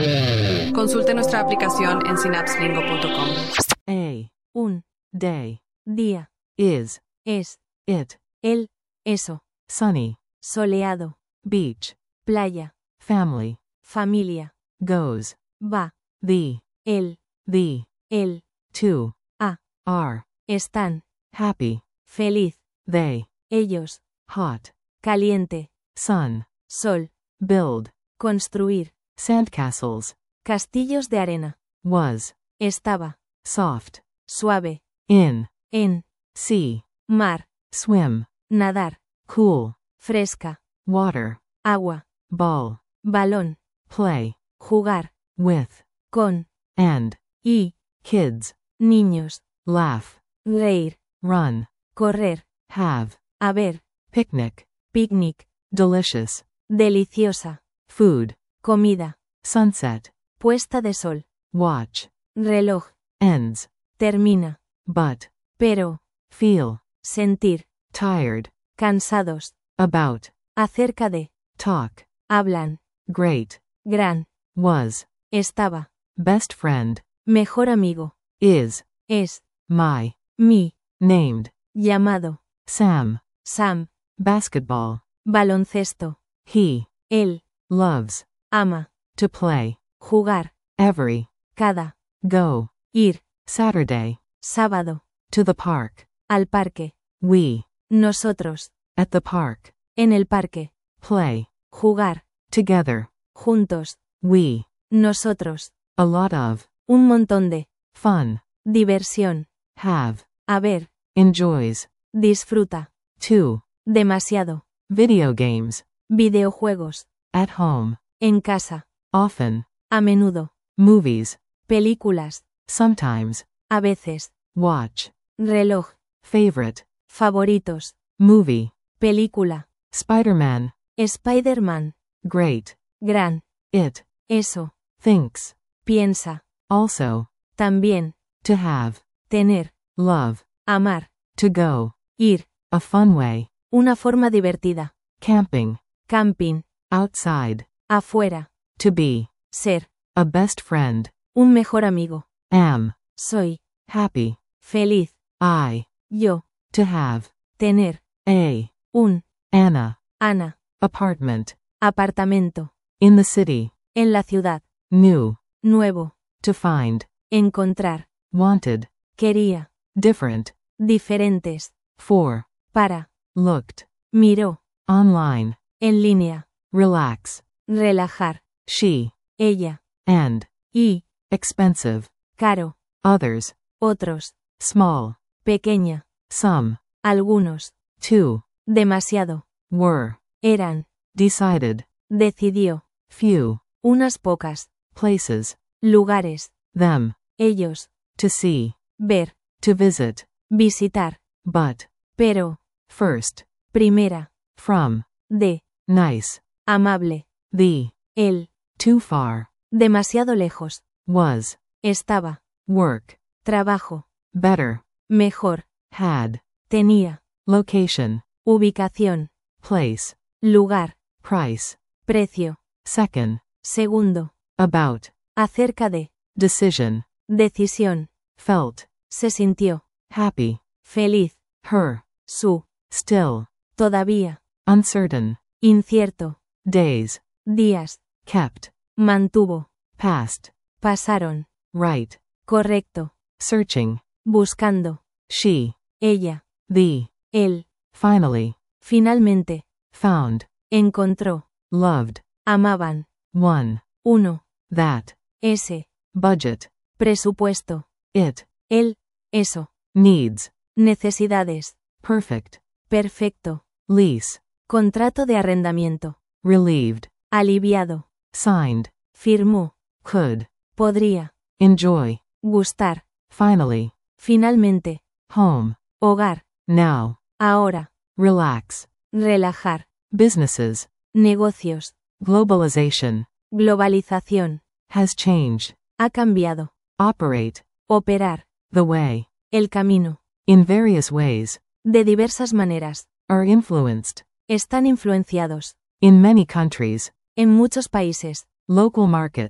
Consulte nuestra aplicación en synapselingo.com. Un day día is es it el eso, sunny soleado, beach playa, family familia, goes va, the el, the two a, are están, happy feliz, they ellos, hot caliente, sun sol, build construir, sandcastles castillos de arena, was estaba, soft suave, in en, sea mar, swim nadar, cool fresca, water agua, ball balón, play jugar, with con, and y, kids niños, laugh reír, run correr, have haber, picnic picnic, delicious deliciosa, food comida, sunset puesta de sol, watch reloj, ends termina, but pero, feel sentir, tired cansados, about acerca de, talk hablan, great gran, was estaba, best friend mejor amigo, is es, my mi, named llamado, Sam Sam, basketball baloncesto, he él, loves ama, to play jugar, every cada, go ir, Saturday sábado, to the park al parque, we nosotros, at the park en el parque, play jugar, together juntos, we nosotros, a lot of un montón de, fun diversión, have haber, enjoys disfruta, two demasiado, video games videojuegos, at home en casa, often a menudo, movies películas, sometimes a veces, watch reloj, favorite favoritos, movie película, Spider-Man Spider-Man, great gran, it eso, thinks piensa, also también, to have tener, love amar, to go ir, a fun way una forma divertida, camping camping, outside afuera, to be ser, a best friend un mejor amigo, am soy, happy feliz, I yo, to have tener, a un, Anna Ana, apartment apartamento, in the city en la ciudad, new nuevo, to find encontrar, wanted quería, different diferentes, for para, looked miró, online en línea, relax relajar, she ella, and y, expensive caro, others otros, small pequeña, some algunos, two demasiado, were eran, decided decidió, few unas pocas, places lugares, them ellos, to see ver, to visit visitar, but pero, first primera, from de, nice amable, the él, too far demasiado lejos, was estaba, work trabajo, better mejor, had tenía, location ubicación, place lugar, price precio, second segundo, about acerca de, decision decisión, felt se sintió, happy feliz, her su, still todavía, uncertain incierto, days días, kept mantuvo, past pasaron, right correcto, searching buscando, she ella, the él, finally finalmente, found encontró, loved amaban, one uno, that ese, budget presupuesto, it él, eso, needs necesidades, perfect perfecto, lease contrato de arrendamiento, relieved aliviado, signed firmó, could podría, enjoy gustar, finally finalmente, home hogar, now ahora, relax relajar, businesses negocios, globalization globalización, has changed ha cambiado, operate operar, the way el camino, in various ways de diversas maneras, are influenced están influenciados, in many countries en muchos países, local markets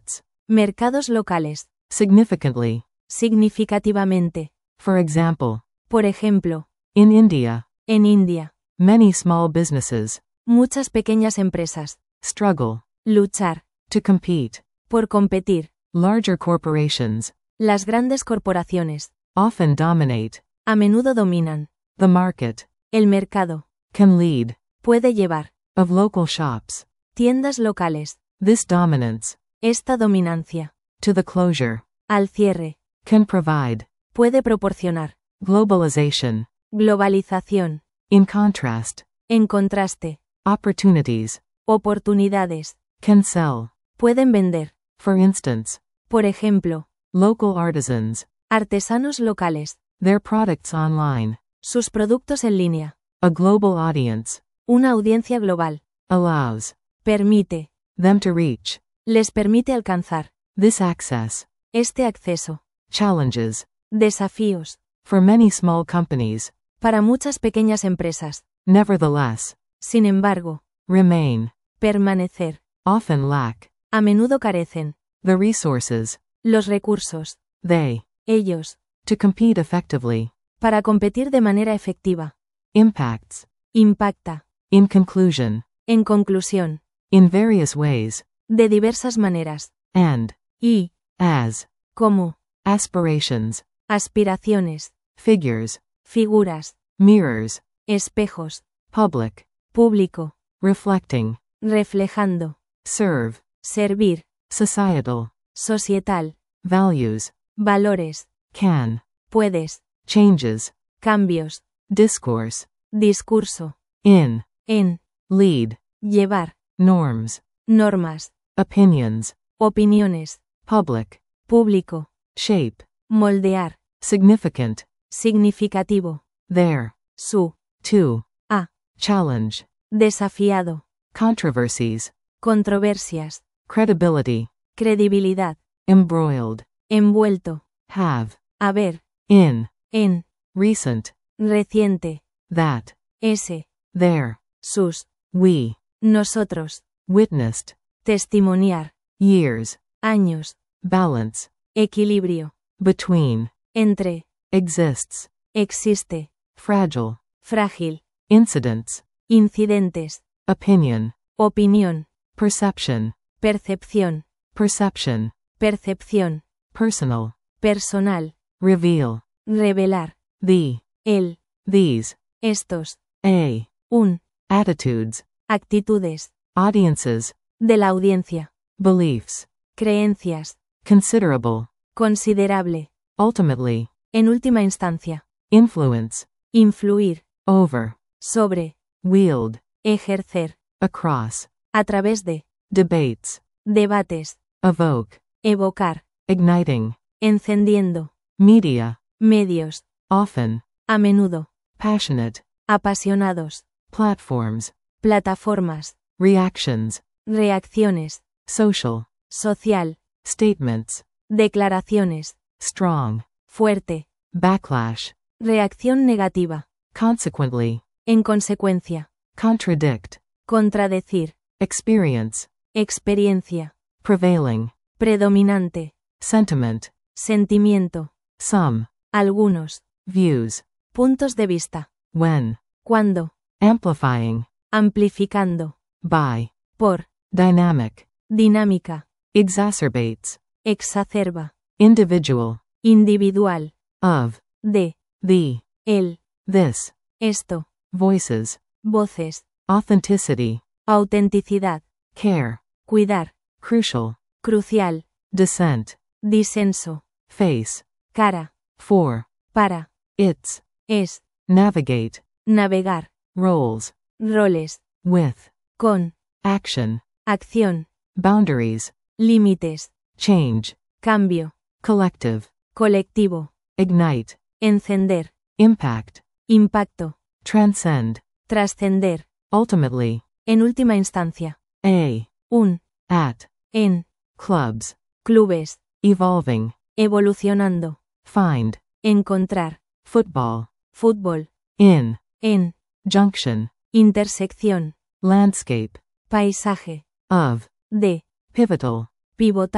Mercados locales. Significantly. Significativamente. For example, Por ejemplo, in India, en India. many small businesses Muchas pequeñas empresas. struggle Luchar. to compete. Por competir. Larger corporations Las grandes corporaciones. often dominate. A menudo dominan. The market El mercado. can lead Puede llevar. of local shops. Tiendas locales. This dominance Esta dominancia. to the closure Al cierre. can provide Puede proporcionar. globalization. Globalización. In contrast, En contraste. opportunities Oportunidades. can sell. Pueden vender. For instance, Por ejemplo, local artisans, artesanos locales. their products online. Sus productos en línea. A global audience Una audiencia global. allows Permite. them to reach. Les permite alcanzar. This access Este acceso. challenges Desafíos. for many small companies, Para muchas pequeñas empresas. nevertheless, Sin embargo, remain, permanecer. often lack A menudo carecen. the resources Los recursos. they Ellos. to compete effectively. Para competir de manera efectiva. Impacts. Impacta. In conclusion, En conclusión. in various ways, De diversas maneras. and Y. as Como. aspirations, Aspiraciones. figures, Figuras. mirrors, Espejos. public, Público. reflecting, Reflejando. serve, Servir. societal, Societal. values, Valores. can, Puedes. changes, Cambios. discourse, Discurso. in, En. lead, Llevar. norms, Normas. opinions, Opiniones. public, Público. shape, Moldear. significant, Significativo. there, Su. to, A. challenge, Desafiado. controversies, Controversias. credibility, Credibilidad. embroiled, Envuelto. have, Haber. in, En. recent, Reciente. that, Ese. there, Sus. we, Nosotros. witnessed, Testimoniar. years, Años. balance, Equilibrio. between, Entre. exists, Existe. fragile, Frágil. incidents, Incidentes. opinion, Opinión. perception, Percepción. perception, Percepción. personal, Personal. reveal, Revelar. the, El. these, Estos. a, Un. attitudes, Actitudes. audiences, De la audiencia. beliefs, Creencias. considerable, Considerable. ultimately, En última instancia. influence, Influir. over, Sobre. wield, Ejercer. across, A través de. debates, Debates. evoke, Evocar. igniting, Encendiendo. media, Medios. often, A menudo. passionate, Apasionados. platforms, Plataformas. reactions, Reacciones. social, Social. statements, Declaraciones. strong, Fuerte. backlash, Reacción negativa. consequently, En consecuencia. contradict, Contradecir. experience, Experiencia. prevailing, Predominante. sentiment, Sentimiento. some, Algunos. views, Puntos de vista. when, Cuando. amplifying, Amplificando. by, Por. dynamic, Dinámica. exacerbates, Exacerba. individual, Individual. of, De. the, El. this, Esto. voices, Voces. authenticity, Autenticidad. care, Cuidar. crucial, Crucial. dissent, Disenso. face, Cara. for, Para. its, Es. navigate, Navegar. roles, Roles. with, Con. action, Acción. boundaries, Límites. change, Cambio. collective, Colectivo. ignite, Encender. impact, Impacto. transcend, Trascender. ultimately, En última instancia. a, Un. at, En. clubs, Clubes. evolving, Evolucionando. find, Encontrar. football, Fútbol. in, En. junction, Intersección. landscape, Paisaje. of, De. pivotal, Pivotal.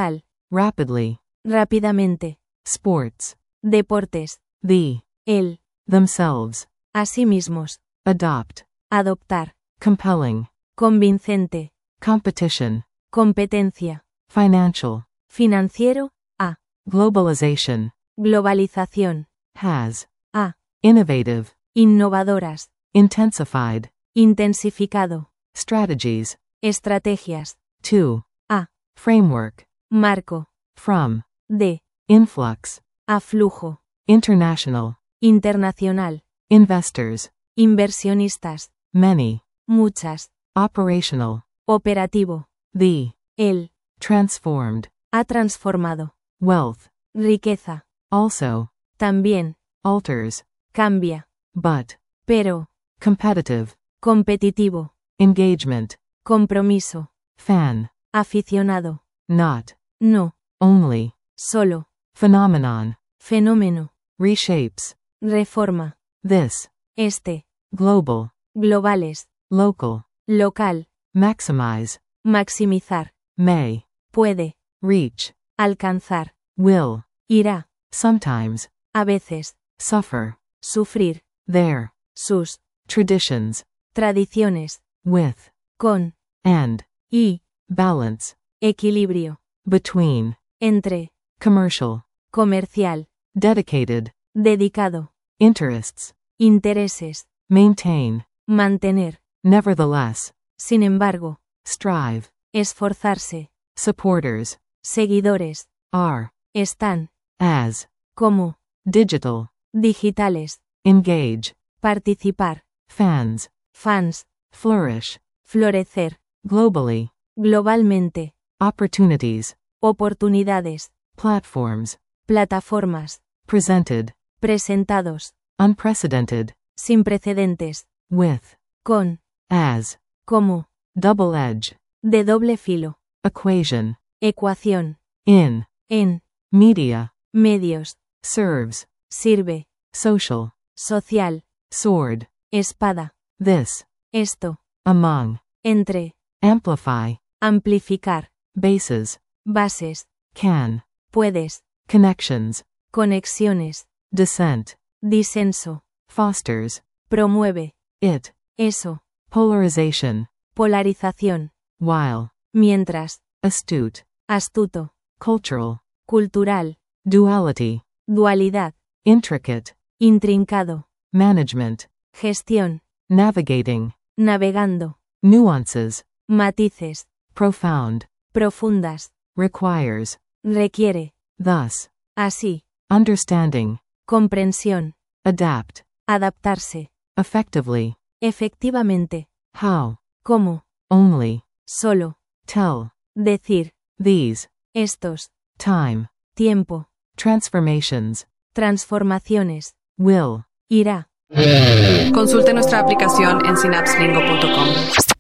rapidly, rápidamente, sports, deportes, the, el, themselves, a sí mismos, adopt, adoptar, compelling, convincente, competition, competencia, financial, financiero, globalization, globalización, has, a, innovative, innovadoras, intensified, intensificado, strategies, estrategias, to, a, framework, marco, from, de, influx, aflujo, international, internacional, investors, inversionistas, many, muchas, operational, operativo, the, el, transformed, ha transformado, wealth, riqueza, also, también, alters, cambia, but, pero, competitive, competitivo, engagement, compromiso, fan, aficionado, not, no, only, solo, phenomenon, fenómeno, reshapes, reforma, this, este, global, globales, local, local, maximize, maximizar, may, puede, reach, alcanzar, will, irá, sometimes, a veces, suffer, sufrir, their, sus, traditions, tradiciones, with, con, and, y, balance, equilibrio, between, entre, commercial, comercial, dedicated, dedicado, interests, intereses, maintain, mantener, nevertheless, sin embargo, strive, esforzarse, supporters, seguidores, are, están, as, como, digital, digitales, engage, participar, fans, fans, flourish, florecer, globally, globalmente, opportunities, oportunidades, platforms, plataformas, presented, presentados, unprecedented, sin precedentes, with, con, as, como, double edge, de doble filo, equation, ecuación, in, en, media, medios, serves, sirve, social, social, sword, espada, this, esto, among, entre, amplify, amplificar, bases, bases, can, puedes, connections, conexiones, descent, disenso, fosters, promueve, it, eso, polarization, polarización, while, mientras, astute, astuto, cultural, cultural, duality, dualidad, intricate, intrincado, management, gestión, navigating, navegando, nuances, matices, profound, profundas, requires, requiere, thus, así, understanding, comprensión, adapt, adaptarse, effectively, efectivamente, how, cómo, only, solo, tell, decir, these, estos, time, tiempo, transformations, transformaciones, will, irá. Consulte nuestra aplicación en synapselingo.com.